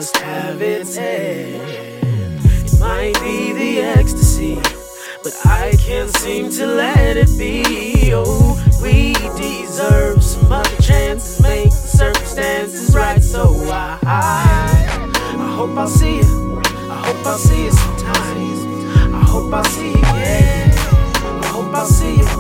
must have its end. It might be the ecstasy, but I can't seem to let it be. Oh, we deserve some other chances, make the circumstances right. So I hope I'll see you. I hope I'll see you sometime. I hope I'll see you, yeah. I hope I'll see you.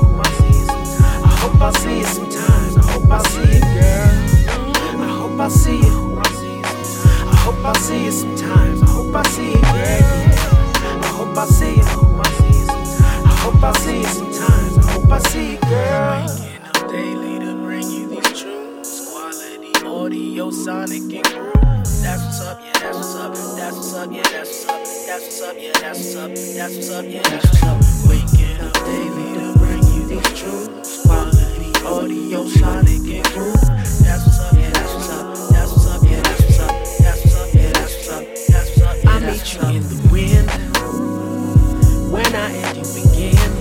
I hope I'll see you sometimes. I hope I'll see you, girl. I hope I'll see you. I hope I'll see you sometimes. I hope I'll see you, yeah. I hope I'll see you. I hope I'll see you sometimes. I hope I'll see you, girl. Waking up daily to bring you these truths. Quality audio, sonic and groove. That's what's up, yeah, that's what's up. That's what's up, yeah, that's what's up. That's what's up, yeah, that's what's up. That's what's up, yeah, that's what's up. Waking up daily to bring you these truths. Quality audio, sonic and groove. That's what's up, yeah, that's what's up. That's what's up, yeah, that's what's up. That's what's up, yeah, that's what's up. That's what's up, yeah, I meet you in the wind when I and you begin.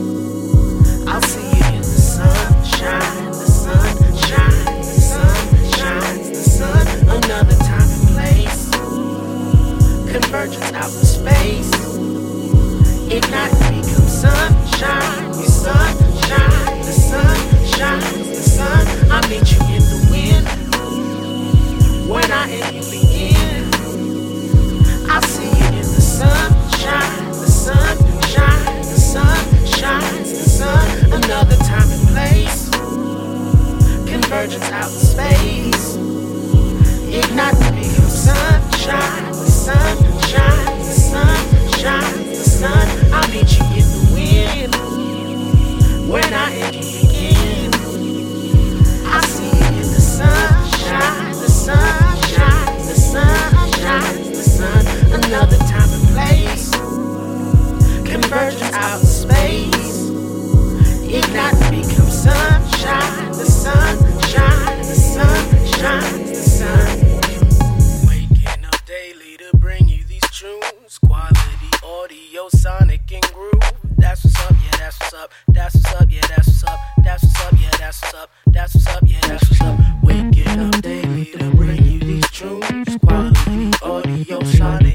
I'll see you in the sunshine. The sun shines, the sun shines, the sun. Another time and place. Convergence out to space. Ignite and become sunshine. You sunshine, the sun shines, the sun. I meet you in the wind when I and you begin. I see you in the sunshine, the sun shines, the sun shines, the sun. Another time and place. Convergence out to space. Ignite and become sunshine. The sun shines, the sun shines, the sun. I meet you in the wind when I and you begin. I see you in the sunshine, the sun shines, the sun shines, the sun. Another time and place. Convergence out to space. Ignite and become sunshine. The sun shines, the sun shines, the sun. Waking up daily to bring you these tunes. Quality audio, sonic and groove. That's what's up, yeah, that's what's up. That's what's up, yeah, that's what's up. That's what's up, yeah, that's what's up. That's what's up, yeah, that's what's up. Waking up daily to bring you these tunes. Quality audio, sonic.